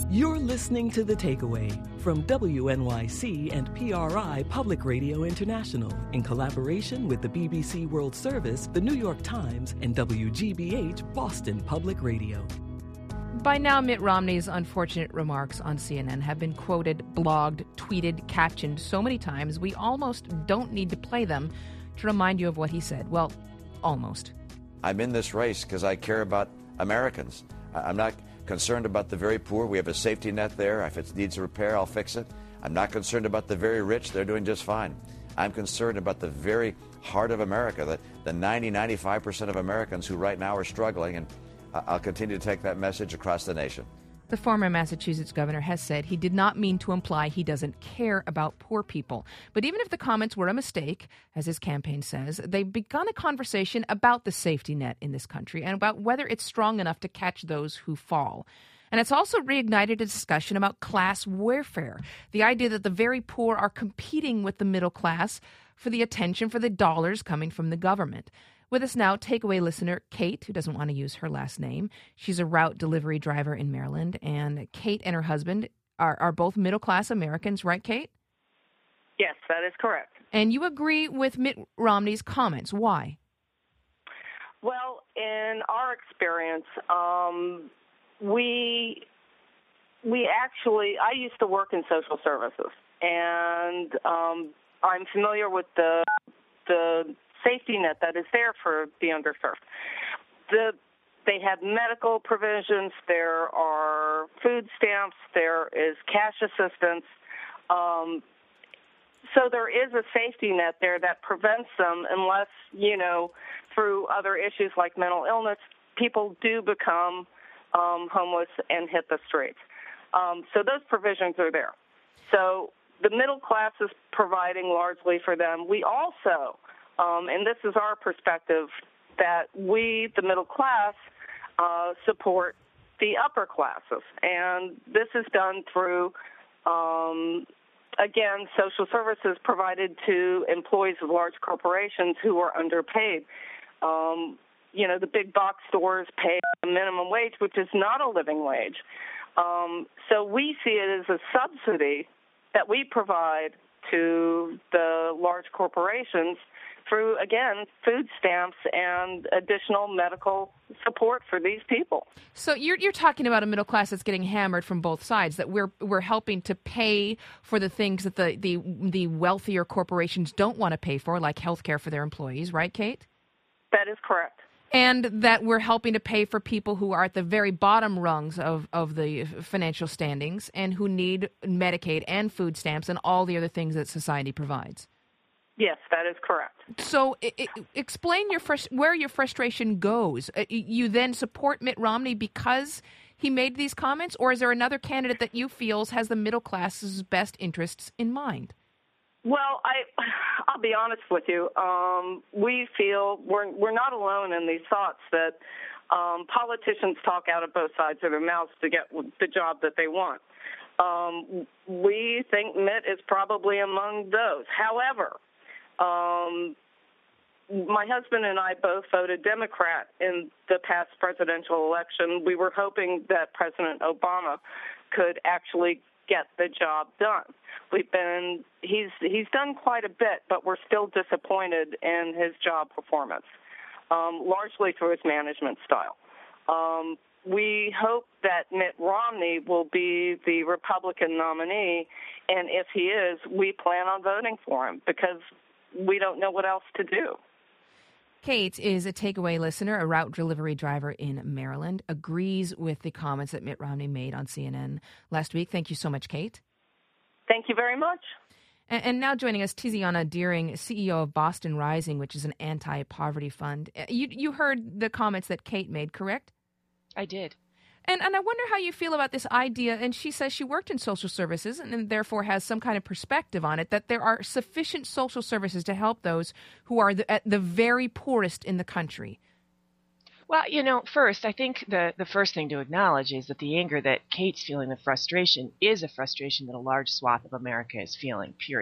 You're listening to The Takeaway from WNYC and PRI Public Radio International in collaboration with the BBC World Service, the New York Times, and WGBH Boston Public Radio. By now, Mitt Romney's unfortunate remarks on CNN have been quoted, blogged, tweeted, captioned so many times we almost don't need to play them to remind you of what he said. Well, almost. I'm in this race because I care about Americans. I'm not concerned about the very poor. We have a safety net there. If it needs a repair, I'll fix it. I'm not concerned about the very rich. They're doing just fine. I'm concerned about the very heart of America, the 95% of Americans who right now are struggling, and I'll continue to take that message across the nation. The former Massachusetts governor has said he did not mean to imply he doesn't care about poor people. But even if the comments were a mistake, as his campaign says, they've begun a conversation about the safety net in this country and about whether it's strong enough to catch those who fall. And it's also reignited a discussion about class warfare, the idea that the very poor are competing with the middle class for the attention, for the dollars coming from the government. With us now, takeaway listener Kate, who doesn't want to use her last name. She's a route delivery driver in Maryland. And Kate and her husband are both middle-class Americans, right, Kate? Yes, that is correct. And you agree with Mitt Romney's comments. Why? Well, in our experience, we actually, I used to work in social services, and I'm familiar with the safety net that is there for the underserved. They have medical provisions, there are food stamps, there is cash assistance. So there is a safety net there that prevents them unless, through other issues like mental illness, people do become homeless and hit the streets. So those provisions are there. So the middle class is providing largely for them. We also, and this is our perspective, that we, the middle class, support the upper classes. And this is done through, again, social services provided to employees of large corporations who are underpaid. The big box stores pay a minimum wage, which is not a living wage. So we see it as a subsidy that we provide to the large corporations through, again, food stamps and additional medical support for these people. So you're talking about a middle class that's getting hammered from both sides, that we're helping to pay for the things that the wealthier corporations don't want to pay for, like health care for their employees, right, Kate? That is correct. And that we're helping to pay for people who are at the very bottom rungs of the financial standings and who need Medicaid and food stamps and all the other things that society provides. Yes, that is correct. So explain where your frustration goes. You then support Mitt Romney because he made these comments, or is there another candidate that you feel has the middle class's best interests in mind? Well, I'll be honest with you. We feel we're not alone in these thoughts that politicians talk out of both sides of their mouths to get the job that they want. We think Mitt is probably among those. However, my husband and I both voted Democrat in the past presidential election. We were hoping that President Obama could actually get the job done. He's done quite a bit, but we're still disappointed in his job performance, largely through his management style. We hope that Mitt Romney will be the Republican nominee, and if he is, we plan on voting for him because we don't know what else to do. Kate is a takeaway listener, a route delivery driver in Maryland, agrees with the comments that Mitt Romney made on CNN last week. Thank you so much, Kate. Thank you very much. And now joining us, Tiziana Deering, CEO of Boston Rising, which is an anti-poverty fund. You heard the comments that Kate made, correct? I did. And I wonder how you feel about this idea, and she says she worked in social services and therefore has some kind of perspective on it, that there are sufficient social services to help those who are at the very poorest in the country. Well, first, I think the first thing to acknowledge is that the anger that Kate's feeling, the frustration, is a frustration that a large swath of America is feeling, period.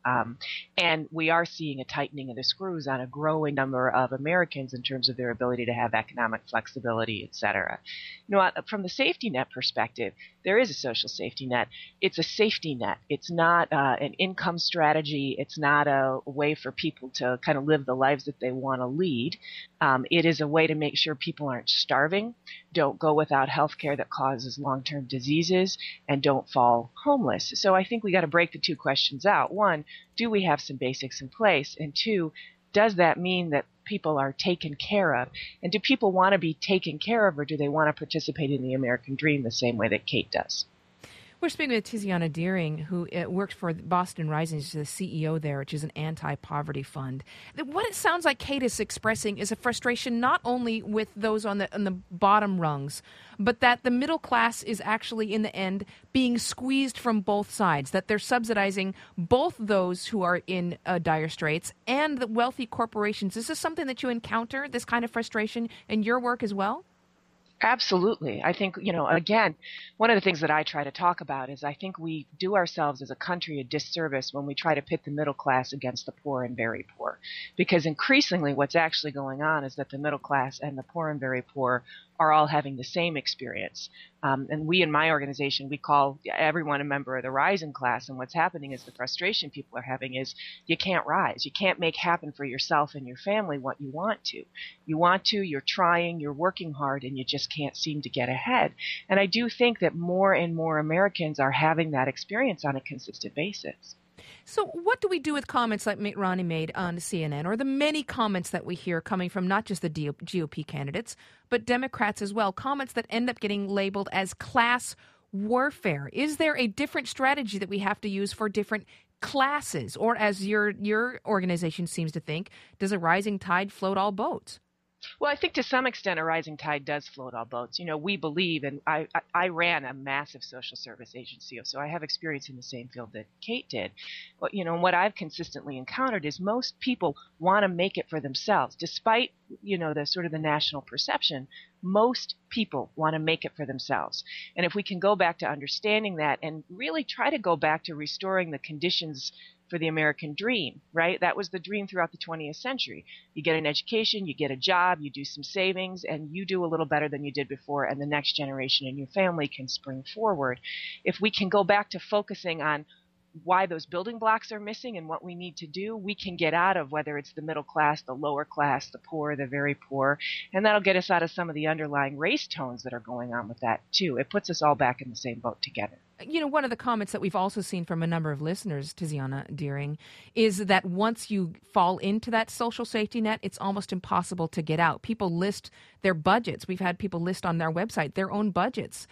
And we are seeing a tightening of the screws on a growing number of Americans in terms of their ability to have economic flexibility, et cetera. From the safety net perspective, there is a social safety net. It's a safety net. It's not an income strategy. It's not a way for people to kind of live the lives that they want to lead. It is a way to make sure people aren't starving, don't go without health care that causes long-term diseases, and don't fall homeless. So I think we got to break the two questions out. One, do we have some basics in place? And two, does that mean that people are taken care of? And do people want to be taken care of, or do they want to participate in the American dream the same way that Kate does? We're speaking with Tiziana Dearing, who works for Boston Rising. She's the CEO there, which is an anti-poverty fund. What it sounds like Kate is expressing is a frustration not only with those on the bottom rungs, but that the middle class is actually, in the end, being squeezed from both sides, that they're subsidizing both those who are in dire straits and the wealthy corporations. Is this something that you encounter, this kind of frustration, in your work as well? Absolutely. I think, again, one of the things that I try to talk about is I think we do ourselves as a country a disservice when we try to pit the middle class against the poor and very poor. Because increasingly what's actually going on is that the middle class and the poor and very poor are all having the same experience. And we in my organization, we call everyone a member of the rising class. And what's happening is the frustration people are having is you can't rise. You can't make happen for yourself and your family what you want to. You want to, you're trying, you're working hard, and you just can't seem to get ahead. And I do think that more and more Americans are having that experience on a consistent basis. So what do we do with comments like Mitt Romney made on CNN, or the many comments that we hear coming from not just the GOP candidates, but Democrats as well, comments that end up getting labeled as class warfare? Is there a different strategy that we have to use for different classes? Or as your organization seems to think, does a rising tide float all boats? Well, I think to some extent a rising tide does float all boats. We believe, and I ran a massive social service agency, so I have experience in the same field that Kate did. But, what I've consistently encountered is most people want to make it for themselves, despite, the sort of the national perception. Most people want to make it for themselves. And if we can go back to understanding that and really try to go back to restoring the conditions for the American dream, right? That was the dream throughout the 20th century. You get an education, you get a job, you do some savings, and you do a little better than you did before, and the next generation in your family can spring forward. If we can go back to focusing on why those building blocks are missing and what we need to do, we can get out of whether it's the middle class, the lower class, the poor, the very poor, and that'll get us out of some of the underlying race tones that are going on with that too. It puts us all back in the same boat together. One of the comments that we've also seen from a number of listeners, Tiziana Dearing, is that once you fall into that social safety net, it's almost impossible to get out. People list their budgets. We've had people list on their website their own budgets,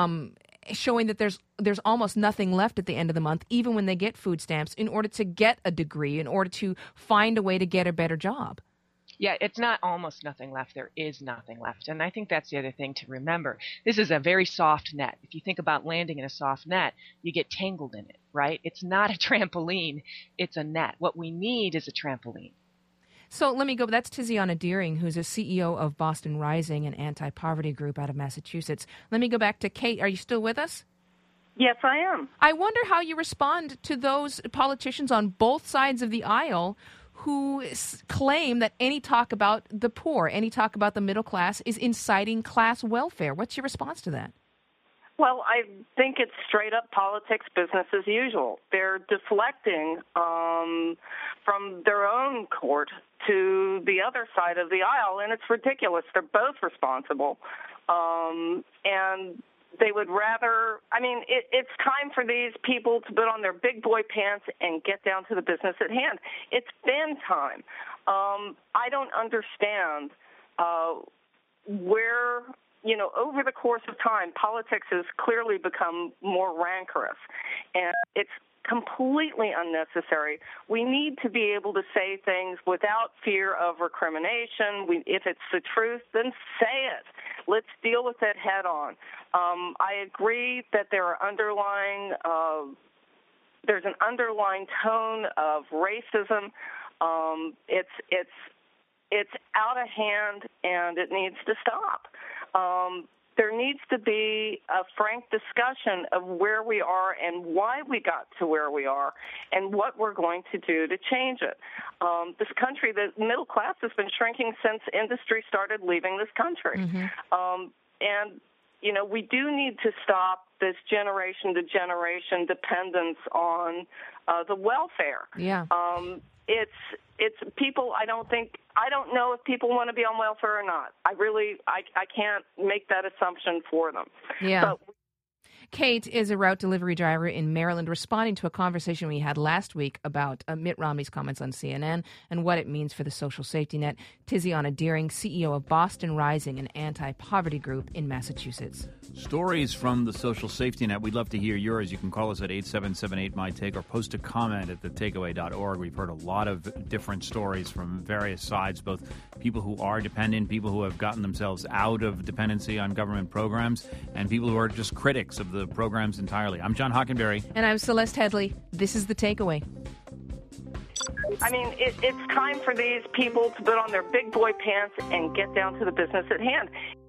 showing that there's almost nothing left at the end of the month, even when they get food stamps, in order to get a degree, in order to find a way to get a better job. Yeah, it's not almost nothing left. There is nothing left. And I think that's the other thing to remember. This is a very soft net. If you think about landing in a soft net, you get tangled in it, right? It's not a trampoline. It's a net. What we need is a trampoline. So let me go. That's Tiziana Dearing, who's a CEO of Boston Rising, an anti-poverty group out of Massachusetts. Let me go back to Kate. Are you still with us? Yes, I am. I wonder how you respond to those politicians on both sides of the aisle who claim that any talk about the poor, any talk about the middle class is inciting class welfare. What's your response to that? Well, I think it's straight up politics, business as usual. They're deflecting from their own court to the other side of the aisle, and it's ridiculous. They're both responsible. And they would rather, it's time for these people to put on their big boy pants and get down to the business at hand. It's been time. I don't understand where, over the course of time, politics has clearly become more rancorous, and it's completely unnecessary. We need to be able to say things without fear of recrimination. If it's the truth, then say it. Let's deal with it head on. I agree that there's an underlying tone of racism. It's out of hand, and it needs to stop. there needs to be a frank discussion of where we are and why we got to where we are and what we're going to do to change it. This country, the middle class has been shrinking since industry started leaving this country. And, you know, we do need to stop this generation-to-generation dependence on the welfare. Yeah. It's people. I don't know if people want to be on welfare or not. I can't make that assumption for them. Yeah. But Kate is a route delivery driver in Maryland, responding to a conversation we had last week about Mitt Romney's comments on CNN and what it means for the social safety net. Tiziana Deering, CEO of Boston Rising, an anti-poverty group in Massachusetts. Stories from the social safety net. We'd love to hear yours. You can call us at 877-8-MY-TAKE or post a comment at thetakeaway.org. We've heard a lot of different stories from various sides, both people who are dependent, people who have gotten themselves out of dependency on government programs, and people who are just critics of the programs entirely. I'm John Hockenberry. And I'm Celeste Headley. This is The Takeaway. I mean, it's time for these people to put on their big boy pants and get down to the business at hand.